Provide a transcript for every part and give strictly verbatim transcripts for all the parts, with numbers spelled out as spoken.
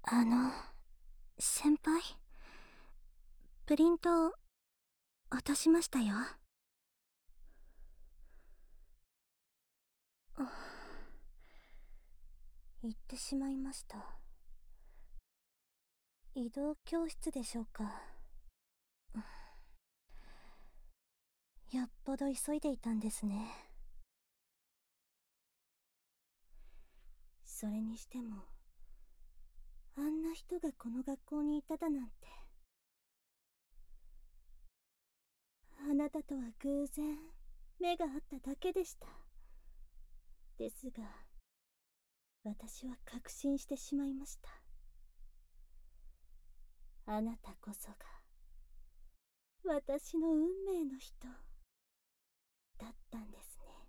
あの、先輩、プリント落としましたよ。行ってしまいました。移動教室でしょうか。よっぽど急いでいたんですね。それにしても、あんな人がこの学校にいただなんて。あなたとは偶然目が合っただけでした。ですが、私は確信してしまいました。あなたこそが私の運命の人だったんですね。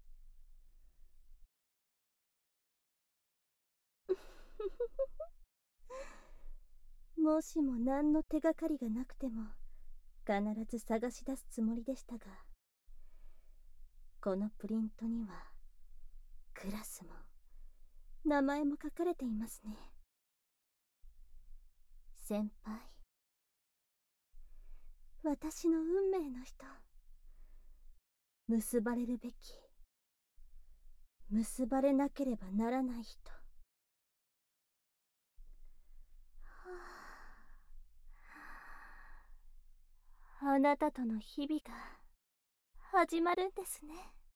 もしも何の手がかりがなくても必ず探し出すつもりでしたが、このプリントにはクラスも名前も書かれていますね。先輩、私の運命の人、結ばれるべき、結ばれなければならない人。あなたとの日々が始まるんですね。